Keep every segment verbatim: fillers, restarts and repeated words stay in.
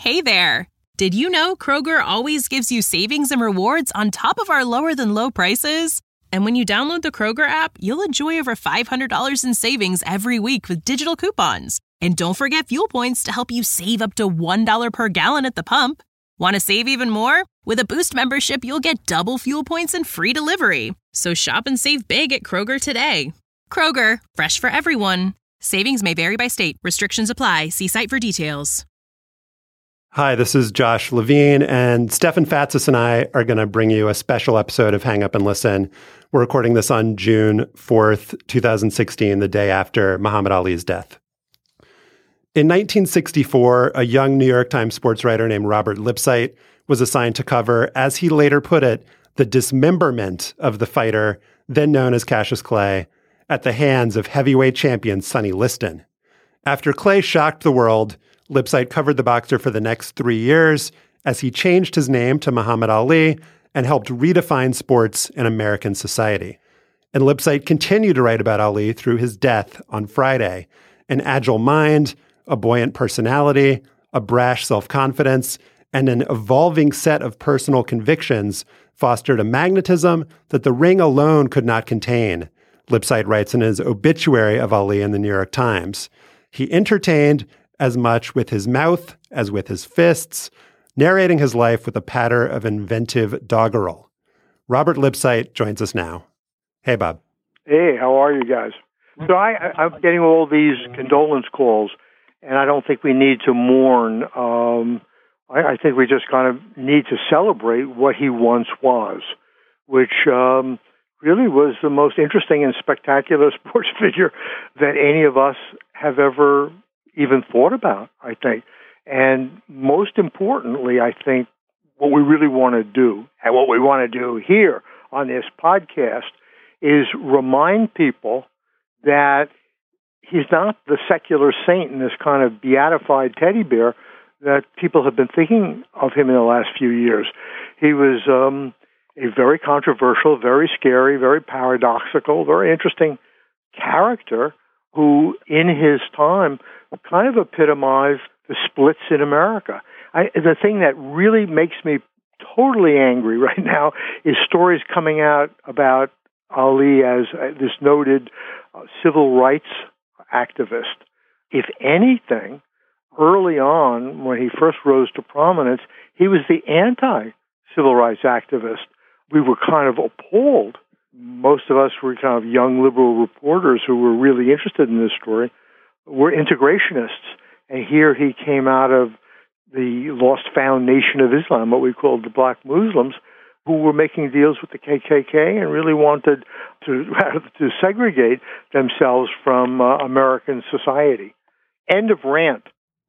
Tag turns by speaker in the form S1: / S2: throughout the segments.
S1: Hey there! Did you know Kroger always gives you savings and rewards on top of our lower-than-low prices? And when you download the Kroger app, you'll enjoy over five hundred dollars in savings every week with digital coupons. And don't forget fuel points to help you save up to one dollar per gallon at the pump. Want to save even more? With a Boost membership, you'll get double fuel points and free delivery. So shop and save big at Kroger today. Kroger, fresh for everyone. Savings may vary by state. Restrictions apply. See site for details.
S2: Hi, this is Josh Levine, and Stefan Fatsis and I are going to bring you a special episode of Hang Up and Listen. We're recording this on June fourth, twenty sixteen, the day after Muhammad Ali's death. In nineteen sixty-four, a young New York Times sports writer named Robert Lipsyte was assigned to cover, as he later put it, the dismemberment of the fighter, then known as Cassius Clay, at the hands of heavyweight champion Sonny Liston. After Clay shocked the world, Lipsyte covered the boxer for the next three years as he changed his name to Muhammad Ali and helped redefine sports in American society. And Lipsyte continued to write about Ali through his death on Friday. An agile mind, a buoyant personality, a brash self-confidence, and an evolving set of personal convictions fostered a magnetism that the ring alone could not contain, Lipsyte writes in his obituary of Ali in the New York Times. He entertained as much with his mouth as with his fists, narrating his life with a patter of inventive doggerel. Robert Lipsyte joins us now. Hey, Bob.
S3: Hey, how are you guys? So I, I'm getting all these condolence calls, and I don't think we need to mourn. Um, I, I think we just kind of need to celebrate what he once was, which um, really was the most interesting and spectacular sports figure that any of us have ever even thought about, I think. And most importantly, I think what we really want to do, and what we want to do here on this podcast, is remind people that he's not the secular saint and this kind of beatified teddy bear that people have been thinking of him in the last few years. He was um, a very controversial, very scary, very paradoxical, very interesting character who, in his time, kind of epitomized the splits in America. I, the thing that really makes me totally angry right now is stories coming out about Ali as uh, this noted uh, civil rights activist. If anything, early on, when he first rose to prominence, he was the anti-civil rights activist. We were kind of appalled. Most of us were kind of young liberal reporters who were really interested in this story. We're integrationists. And here he came out of the lost found nation of Islam, what we called the black Muslims, who were making deals with the K K K and really wanted to to segregate themselves from uh, American society. End of rant.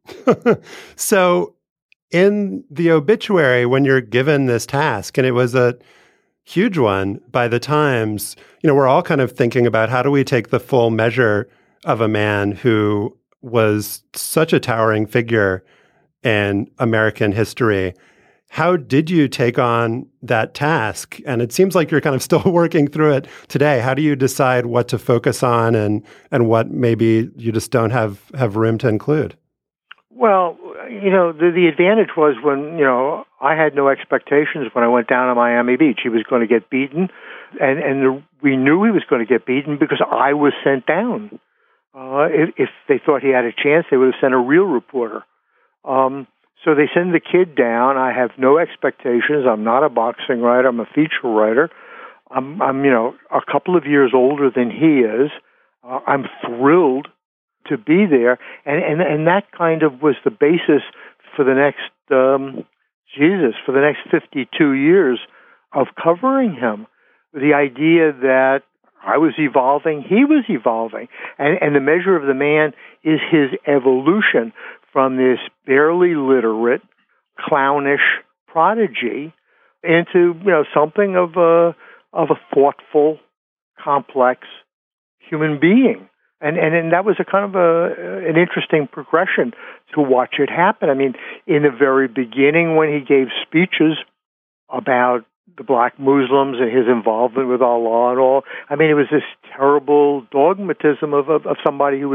S2: So in the obituary, when you're given this task, and it was a huge one by the Times, you know, we're all kind of thinking about how do we take the full measure of a man who was such a towering figure in American history. How did you take on that task? And it seems like you're kind of still working through it today. How do you decide what to focus on and and what maybe you just don't have, have room to include?
S3: Well, you know, the, the advantage was when, you know, I had no expectations when I went down to Miami Beach. He was going to get beaten, and, and the, we knew he was going to get beaten because I was sent down. Uh, if, if they thought he had a chance, they would have sent a real reporter. Um, so they send the kid down. I have no expectations. I'm not a boxing writer. I'm a feature writer. I'm, I'm you know, a couple of years older than he is. Uh, I'm thrilled to be there, and, and and that kind of was the basis for the next, um, Jesus, for the next fifty-two years of covering him. The idea that I was evolving, he was evolving, and, and the measure of the man is his evolution from this barely literate, clownish prodigy into, you know, something of a of a thoughtful, complex human being. And, and and that was a kind of a an interesting progression to watch it happen. I mean, in the very beginning, when he gave speeches about the black Muslims and his involvement with Allah and all, I mean, it was this terrible dogmatism of of, of somebody who was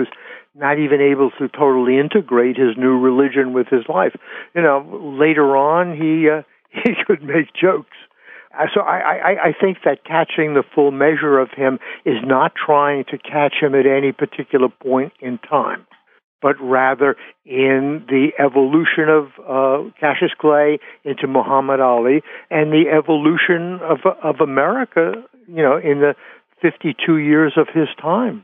S3: not even able to totally integrate his new religion with his life. You know, later on, he uh, he could make jokes. Uh, so I, I, I think that catching the full measure of him is not trying to catch him at any particular point in time, but rather in the evolution of uh, Cassius Clay into Muhammad Ali and the evolution of of America, you know, in the fifty-two years of his time.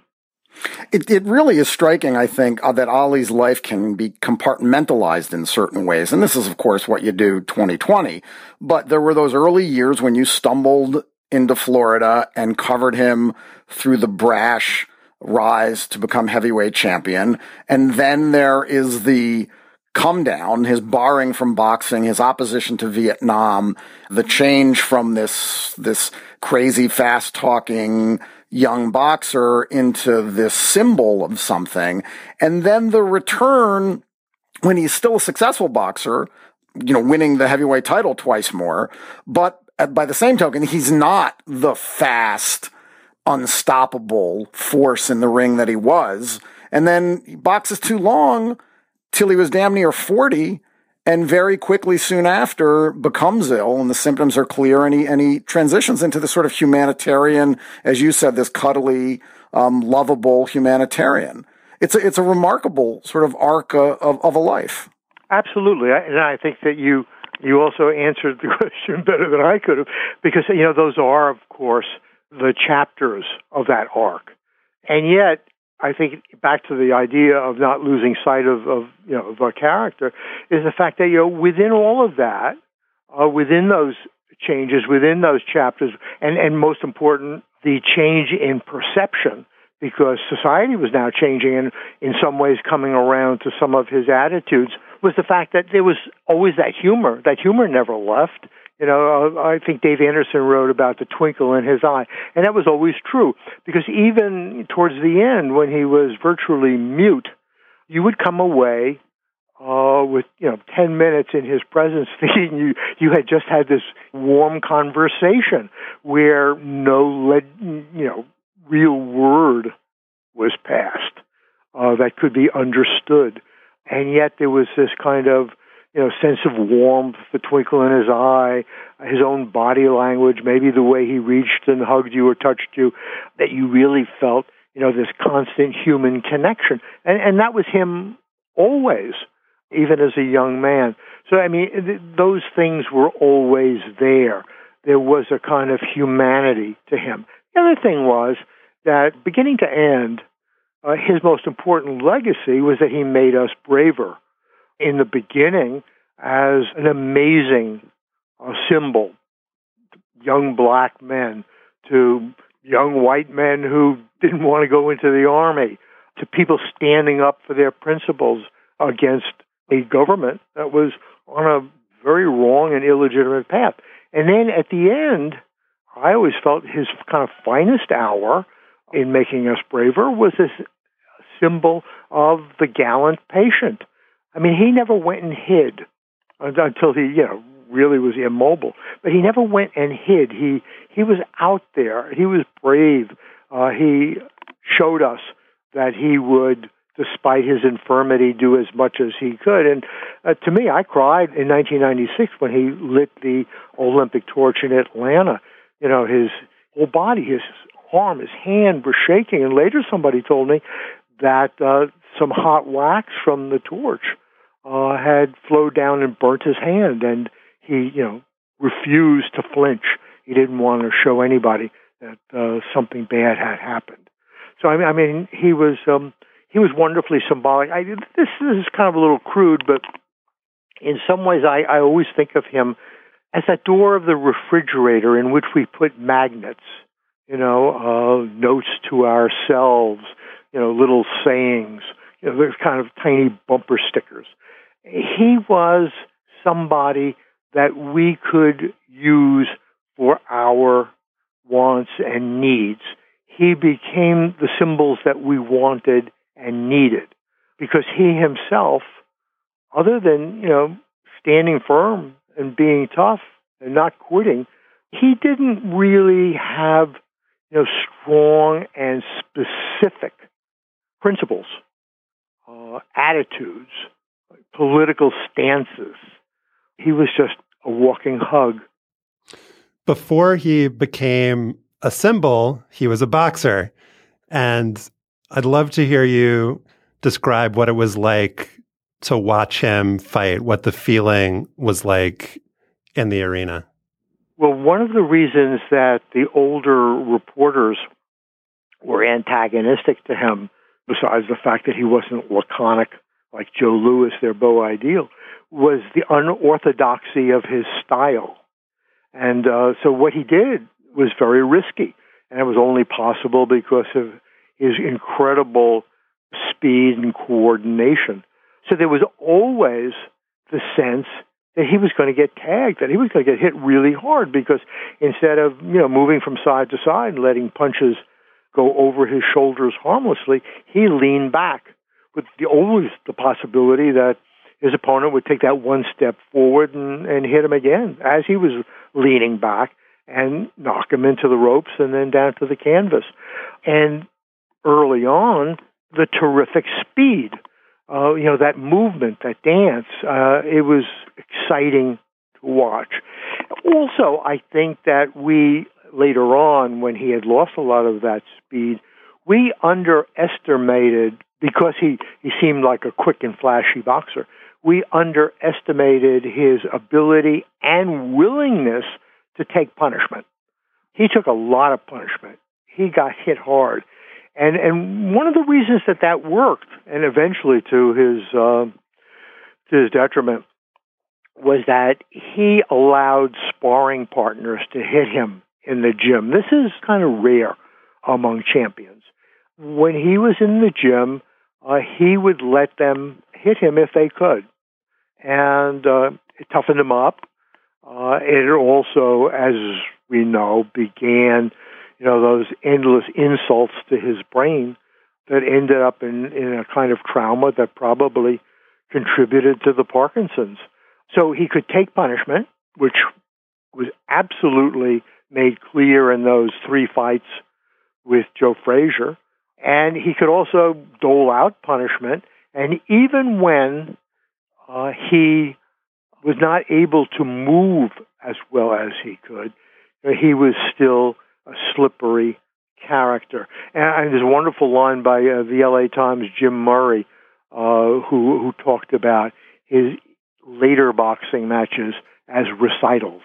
S4: It, it really is striking, I think, uh, that Ali's life can be compartmentalized in certain ways. And this is, of course, what you do twenty twenty. But there were those early years when you stumbled into Florida and covered him through the brash rise to become heavyweight champion. And then there is the come down, his barring from boxing, his opposition to Vietnam, the change from this, this crazy, fast-talking young boxer into this symbol of something. And then the return when he's still a successful boxer, you know, winning the heavyweight title twice more. But by the same token, he's not the fast, unstoppable force in the ring that he was. And then he boxes too long till he was damn near forty, and very quickly soon after becomes ill, and the symptoms are clear, and he, and he transitions into this sort of humanitarian, as you said, this cuddly, um, lovable humanitarian. It's a, it's a remarkable sort of arc uh, of, of a life.
S3: Absolutely. And I think that you, you also answered the question better than I could have, because, you know, those are, of course, the chapters of that arc. And yet, I think back to the idea of not losing sight of, of you know, of our character is the fact that, you know, within all of that, uh, within those changes, within those chapters, and, and most important, the change in perception, because society was now changing and in some ways coming around to some of his attitudes, was the fact that there was always that humor. That humor never left. You know, I think Dave Anderson wrote about the twinkle in his eye, and that was always true, because even towards the end, when he was virtually mute, you would come away uh, with, you know, ten minutes in his presence thinking you, you had just had this warm conversation where no, lead, you know, real word was passed uh, that could be understood. And yet there was this kind of, you know, sense of warmth, the twinkle in his eye, his own body language, maybe the way he reached and hugged you or touched you, that you really felt, you know, this constant human connection. And, and that was him always, even as a young man. So, I mean, th- those things were always there. There was a kind of humanity to him. The other thing was that, beginning to end, uh, his most important legacy was that he made us braver. In the beginning, as an amazing uh, symbol, young black men to young white men who didn't want to go into the army, to people standing up for their principles against a government that was on a very wrong and illegitimate path. And then at the end, I always felt his kind of finest hour in making us braver was this symbol of the gallant patient. I mean, he never went and hid until he, you know, really was immobile. But he never went and hid. He he was out there. He was brave. Uh, he showed us that he would, despite his infirmity, do as much as he could. And uh, to me, I cried in nineteen ninety-six when he lit the Olympic torch in Atlanta. You know, his whole body, his arm, his hand were shaking. And later somebody told me that uh, some hot wax from the torch Uh, had flowed down and burnt his hand, and he, you know, refused to flinch. He didn't want to show anybody that uh, something bad had happened. So I mean, I mean, he was um, he was wonderfully symbolic. I, this, this is kind of a little crude, but in some ways, I, I always think of him as that door of the refrigerator in which we put magnets. You know, uh, notes to ourselves. You know, little sayings. You know, there's kind of tiny bumper stickers. He was somebody that we could use for our wants and needs. He became the symbols that we wanted and needed, because he himself, other than, you know, standing firm and being tough and not quitting, he didn't really have, you know, strong and specific principles uh, attitudes, political stances. He was just a walking hug.
S2: Before he became a symbol, he was a boxer. And I'd love to hear you describe what it was like to watch him fight, what the feeling was like in the arena.
S3: Well, one of the reasons that the older reporters were antagonistic to him, besides the fact that he wasn't laconic like Joe Louis, their beau ideal, was the unorthodoxy of his style. And uh, so what he did was very risky, and it was only possible because of his incredible speed and coordination. So there was always the sense that he was going to get tagged, that he was going to get hit really hard, because instead of, you know, moving from side to side and letting punches go over his shoulders harmlessly, he leaned back with the, always the possibility that his opponent would take that one step forward and, and hit him again as he was leaning back and knock him into the ropes and then down to the canvas. And early on, the terrific speed, uh, you know, that movement, that dance, uh, it was exciting to watch. Also, I think that we, later on, when he had lost a lot of that speed, we underestimated, because he, he seemed like a quick and flashy boxer, we underestimated his ability and willingness to take punishment. He took a lot of punishment. He got hit hard. And and one of the reasons that that worked, and eventually to his uh, to his detriment, was that he allowed sparring partners to hit him in the gym. This is kind of rare among champions. When he was in the gym, uh, he would let them hit him if they could. And uh, it toughened him up. Uh, it also, as we know, began, you know, those endless insults to his brain that ended up in, in a kind of trauma that probably contributed to the Parkinson's. So he could take punishment, which was absolutely made clear in those three fights with Joe Frazier. And he could also dole out punishment. And even when uh, he was not able to move as well as he could, he was still a slippery character. And there's a wonderful line by uh, the L A Times' Jim Murray, uh, who, who talked about his later boxing matches as recitals.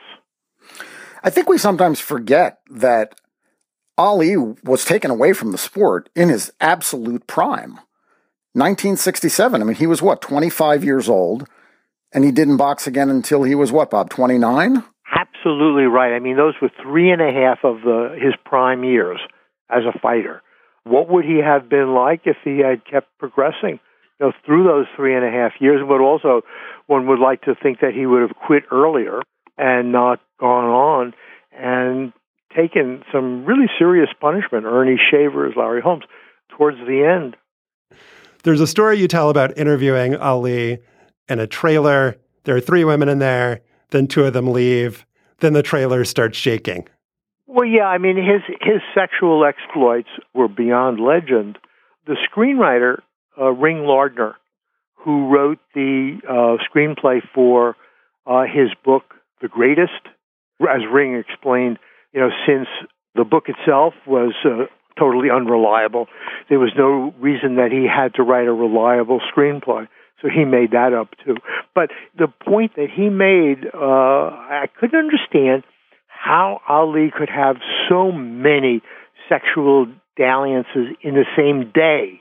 S4: I think we sometimes forget that Ali was taken away from the sport in his absolute prime. nineteen sixty-seven, I mean, he was, what, twenty-five years old, and he didn't box again until he was, what, Bob, twenty-nine?
S3: Absolutely right. I mean, those were three and a half of the his prime years as a fighter. What would he have been like if he had kept progressing, you know, through those three and a half years? But also, one would like to think that he would have quit earlier and not gone on and taken some really serious punishment, Ernie Shavers, Larry Holmes, towards the end.
S2: There's a story you tell about interviewing Ali in a trailer. There are three women in there. Then two of them leave. Then the trailer starts shaking.
S3: Well, yeah, I mean, his his sexual exploits were beyond legend. The screenwriter, uh, Ring Lardner, who wrote the uh, screenplay for uh, his book, The Greatest, as Ring explained, you know, since the book itself was uh, totally unreliable, there was no reason that he had to write a reliable screenplay. So he made that up, too. But the point that he made, uh, I couldn't understand how Ali could have so many sexual dalliances in the same day.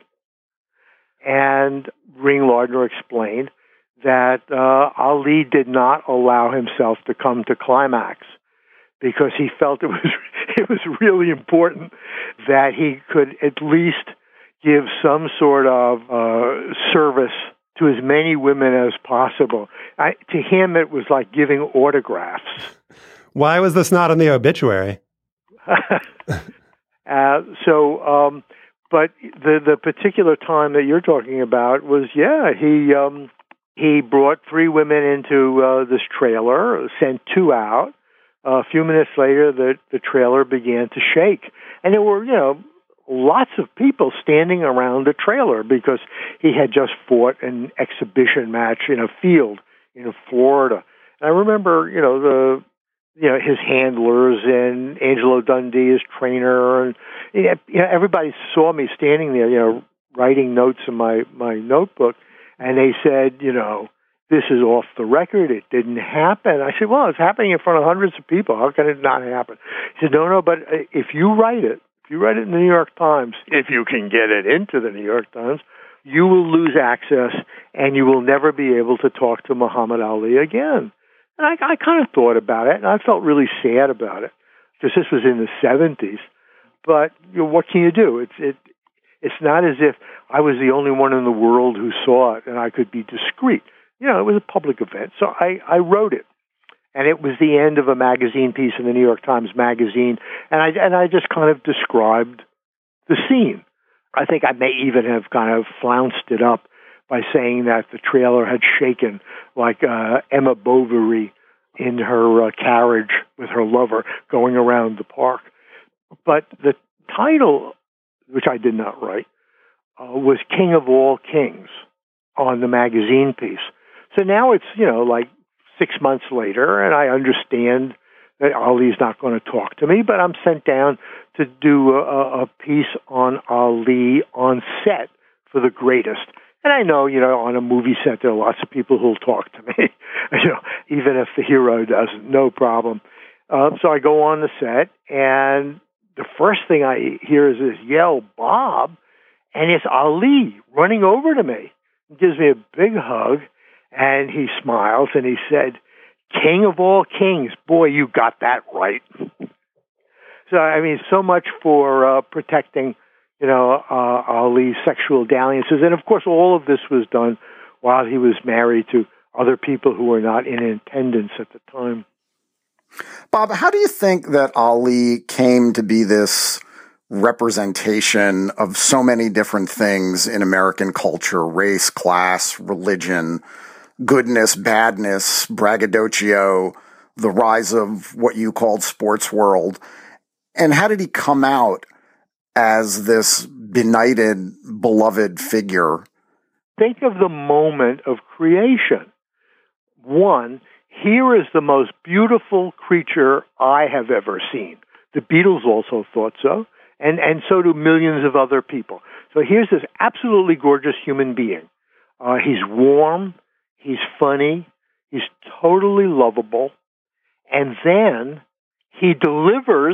S3: And Ring Lardner explained that uh, Ali did not allow himself to come to climax because he felt it was it was really important that he could at least give some sort of uh, service to as many women as possible. I, to him, it was like giving autographs.
S2: Why was this not in the obituary?
S3: uh, so, um, but the the particular time that you're talking about was, yeah, he um, he brought three women into uh, this trailer, sent two out. Uh, a few minutes later, the the trailer began to shake, and there were, you know, lots of people standing around the trailer because he had just fought an exhibition match in a field in Florida. And I remember, you know, the you know his handlers and Angelo Dundee, his trainer, and you know, everybody saw me standing there, you know, writing notes in my, my notebook, and they said, you know, this is off the record. It didn't happen. I said, well, it's happening in front of hundreds of people. How can it not happen? He said, no, no, but if you write it, if you write it in the New York Times, if you can get it into the New York Times, you will lose access and you will never be able to talk to Muhammad Ali again. And I, I kind of thought about it, and I felt really sad about it because this was in the seventies. But you know, what can you do? It's it. It's not as if I was the only one in the world who saw it and I could be discreet. You know, it was a public event, so I, I wrote it. And it was the end of a magazine piece in the New York Times Magazine, and I and I just kind of described the scene. I think I may even have kind of flounced it up by saying that the trailer had shaken like uh, Emma Bovary in her uh, carriage with her lover going around the park. But the title, which I did not write, uh, was King of All Kings on the magazine piece. So now it's, you know, like six months later, and I understand that Ali's not going to talk to me, but I'm sent down to do a, a piece on Ali on set for The Greatest. And I know, you know, on a movie set, there are lots of people who'll talk to me, you know, even if the hero doesn't, no problem. Um, so I go on the set, and the first thing I hear is this yell, Bob, and it's Ali running over to me. He gives me a big hug, and he smiles, and he said, King of all kings, boy, you got that right. So, I mean, so much for uh, protecting, you know, uh, Ali's sexual dalliances. And, of course, all of this was done while he was married to other people who were not in attendance at the time.
S4: Bob, how do you think that Ali came to be this representation of so many different things in American culture, race, class, religion, goodness, badness, braggadocio, the rise of what you called sports world? And how did he come out as this benighted, beloved figure?
S3: Think of the moment of creation. One, here is the most beautiful creature I have ever seen. The Beatles also thought so, and, and so do millions of other people. So here's this absolutely gorgeous human being. Uh, he's warm, he's funny, he's totally lovable, and then he delivers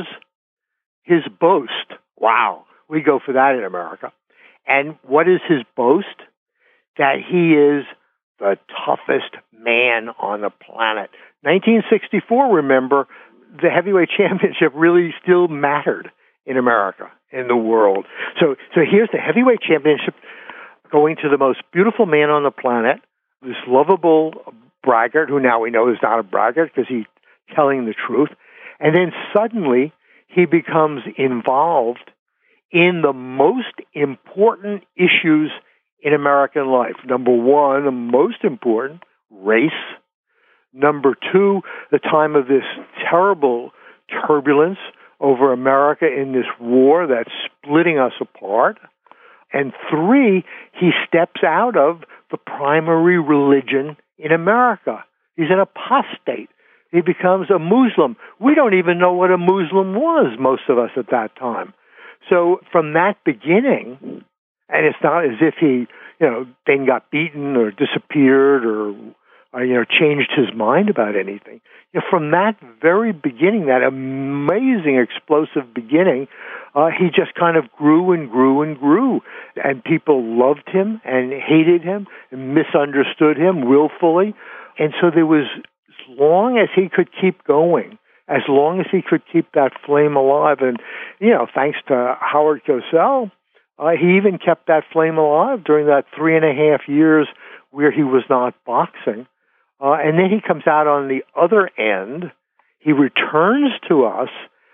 S3: his boast. Wow, we go for that in America. And what is his boast? That he is the toughest man on the planet. nineteen sixty-four, remember, the heavyweight championship really still mattered in America, in the world. So, so here's the heavyweight championship going to the most beautiful man on the planet, this lovable braggart, who now we know is not a braggart because he's telling the truth. And then suddenly he becomes involved in the most important issues in American life. Number one, the most important, race. Number two, the time of this terrible turbulence over America in this war that's splitting us apart. And three, he steps out of the primary religion in America. He's an apostate. He becomes a Muslim. We don't even know what a Muslim was, most of us at that time. So from that beginning, and it's not as if he, you know, then got beaten or disappeared or, or you know, changed his mind about anything. You know, from that very beginning, that amazing, explosive beginning, uh, he just kind of grew and grew and grew. And people loved him and hated him and misunderstood him willfully. And so there was, as long as he could keep going, as long as he could keep that flame alive, and, you know, thanks to Howard Cosell, uh, he even kept that flame alive during that three and a half years where he was not boxing. Uh, and then he comes out on the other end. He returns to us,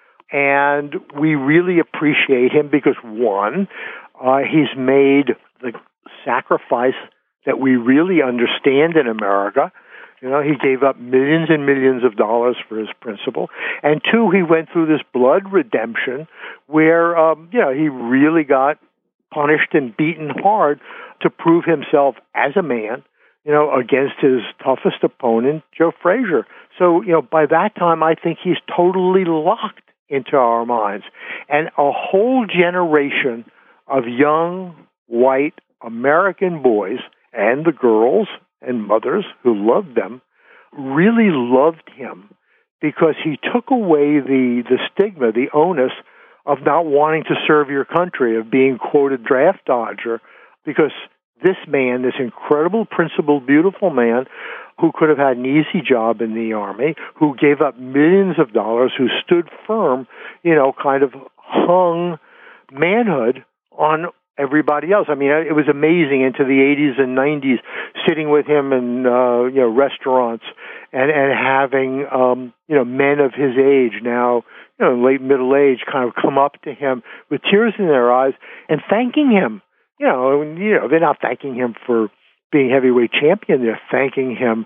S3: and we really appreciate him because, one, uh, he's made the sacrifice that we really understand in America. You know, he gave up millions and millions of dollars for his principle. And two, he went through this blood redemption where, um, you know, he really got punished and beaten hard to prove himself as a man, you know, against his toughest opponent, Joe Frazier. So, you know, by that time, I think he's totally locked into our minds. And a whole generation of young, white American boys and the girls and mothers who loved them really loved him because he took away the, the stigma, the onus of not wanting to serve your country, of being, quote, a draft dodger, because this man, this incredible, principled, beautiful man who could have had an easy job in the Army, who gave up millions of dollars, who stood firm, you know, kind of hung manhood on everybody else. I mean, it was amazing into the eighties and nineties, sitting with him in, uh, you know, restaurants and, and having, um, you know, men of his age now, you know, late middle age, kind of come up to him with tears in their eyes and thanking him. You know, you know, they're not thanking him for being heavyweight champion. They're thanking him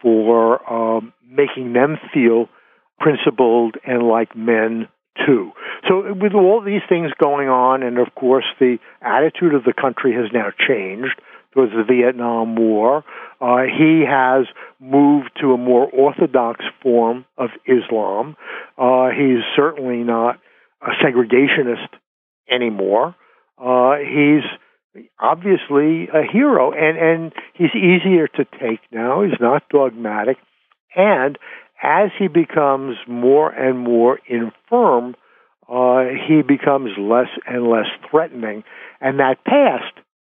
S3: for um, making them feel principled and like men too. So with all these things going on, and of course the attitude of the country has now changed towards the Vietnam War, uh, he has moved to a more orthodox form of Islam. Uh, he's certainly not a segregationist anymore. Uh, he's obviously a hero, and, and he's easier to take now. He's not dogmatic. And as he becomes more and more infirm, uh, he becomes less and less threatening. And that past,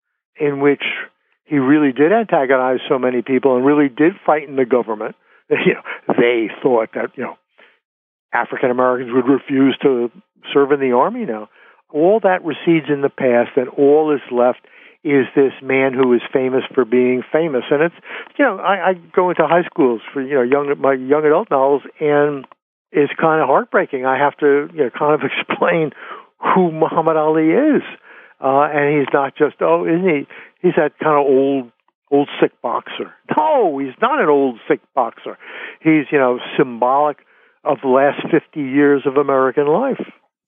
S3: in which he really did antagonize so many people and really did frighten the government, you know, they thought that, you know, African Americans would refuse to serve in the Army now. All that recedes in the past, and all is left is this man who is famous for being famous. And it's, you know, I, I go into high schools for, you know, young my young adult novels, and it's kind of heartbreaking. I have to, you know, kind of explain who Muhammad Ali is. Uh, and he's not just, oh, isn't he? He's that kind of old, old sick boxer. No, he's not an old sick boxer. He's, you know, symbolic of the last fifty years of American life.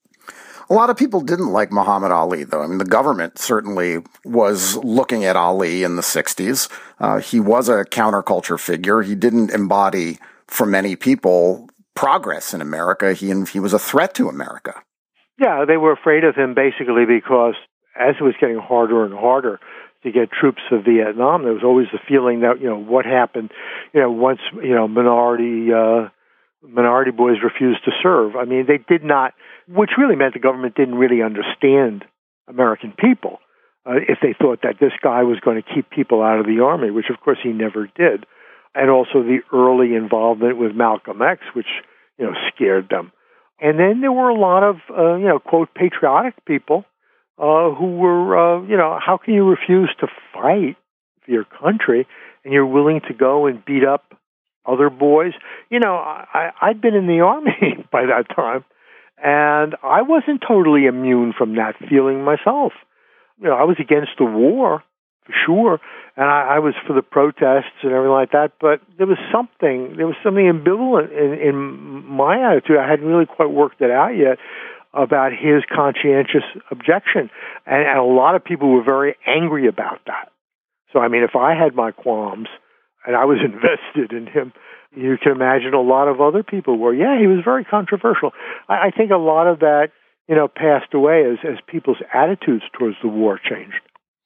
S4: A lot of people didn't like Muhammad Ali, though. I mean, the government certainly was looking at Ali in the sixties. Uh, he was a counterculture figure. He didn't embody, for many people, progress in America. He, he was a threat to America.
S3: Yeah, they were afraid of him basically because as it was getting harder and harder to get troops to Vietnam, there was always the feeling that, you know, what happened, you know, once, you know, minority, uh, minority boys refused to serve. I mean, they did not, which really meant the government didn't really understand American people uh, if they thought that this guy was going to keep people out of the Army, which of course he never did. And also the early involvement with Malcolm X, which, you know, scared them. And then there were a lot of, uh, you know, quote, patriotic people uh, who were, uh, you know, how can you refuse to fight for your country and you're willing to go and beat up other boys? You know, I, I'd been in the Army by that time, and I wasn't totally immune from that feeling myself. You know, I was against the war, for sure, and I, I was for the protests and everything like that, but there was something, there was something ambivalent in, in my attitude. I hadn't really quite worked it out yet about his conscientious objection, and, and a lot of people were very angry about that. So, I mean, if I had my qualms, and I was invested in him, you can imagine a lot of other people were. Yeah, he was very controversial. I, I think a lot of that, you know, passed away as, as people's attitudes towards the war changed.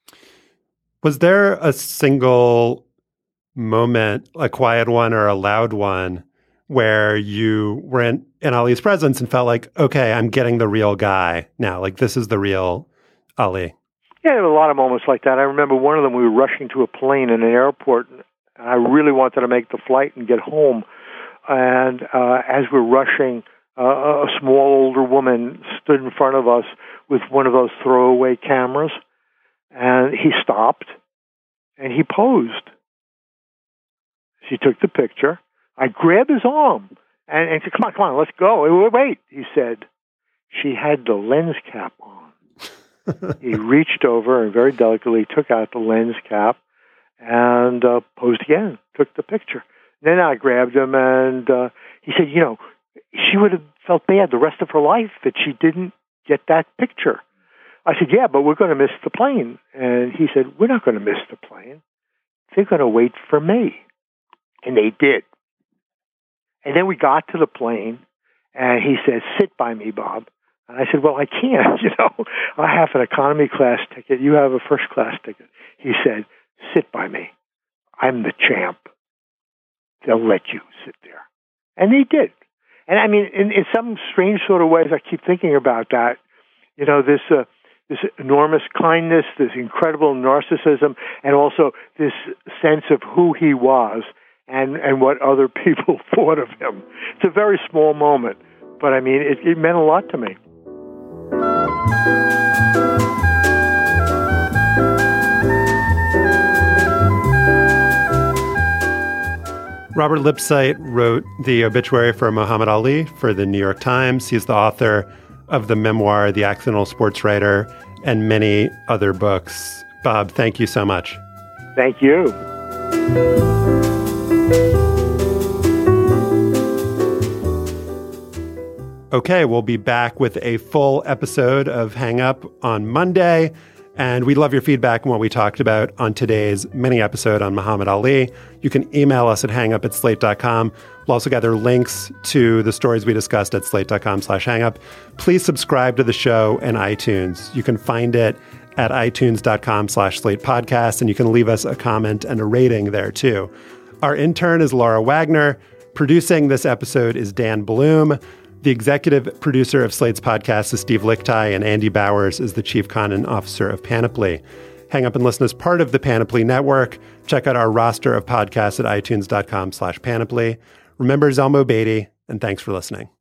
S2: Was there a single moment, a quiet one or a loud one, where you were in, in Ali's presence and felt like, okay, I'm getting the real guy now. Like, this is the real Ali.
S3: Yeah, there were a lot of moments like that. I remember one of them, we were rushing to a plane in an airport, and I really wanted to make the flight and get home. And uh, as we're rushing, uh, a small older woman stood in front of us with one of those throwaway cameras, and he stopped, and he posed. She took the picture. I grabbed his arm and, and said, come on, come on, let's go. Wait, wait, he said. She had the lens cap on. He reached over and very delicately took out the lens cap and uh, posed again, took the picture. Then I grabbed him, and uh, he said, you know, she would have felt bad the rest of her life that she didn't get that picture. I said, yeah, but we're going to miss the plane. And he said, we're not going to miss the plane. They're going to wait for me. And they did. And then we got to the plane, and he said, sit by me, Bob. And I said, well, I can't. You know, I have an economy class ticket. You have a first class ticket. He said, sit by me. I'm the champ. They'll let you sit there. And they did. And I mean, in, in some strange sort of ways, I keep thinking about that. You know, this uh, this enormous kindness, this incredible narcissism, and also this sense of who he was and, and what other people thought of him. It's a very small moment, but I mean, it, it meant a lot to me.
S2: Robert Lipsyte wrote the obituary for Muhammad Ali for the New York Times. He's the author of the memoir, The Accidental Sports Writer, and many other books. Bob, thank you so much.
S3: Thank you.
S2: Okay, we'll be back with a full episode of Hang Up on Monday. And we love your feedback on what we talked about on today's mini episode on Muhammad Ali. You can email us at hangup at slate dot com. We'll also gather links to the stories we discussed at slate dot com slash hangup. Please subscribe to the show in iTunes. You can find it at itunes dot com slash slate podcast, and you can leave us a comment and a rating there too. Our intern is Laura Wagner. Producing this episode is Dan Bloom. The executive producer of Slate's podcast is Steve Lickteig, and Andy Bowers is the chief content officer of Panoply. Hang Up and Listen is part of the Panoply Network. Check out our roster of podcasts at itunes dot com slash panoply. Remember Zelmo Beatty, and thanks for listening.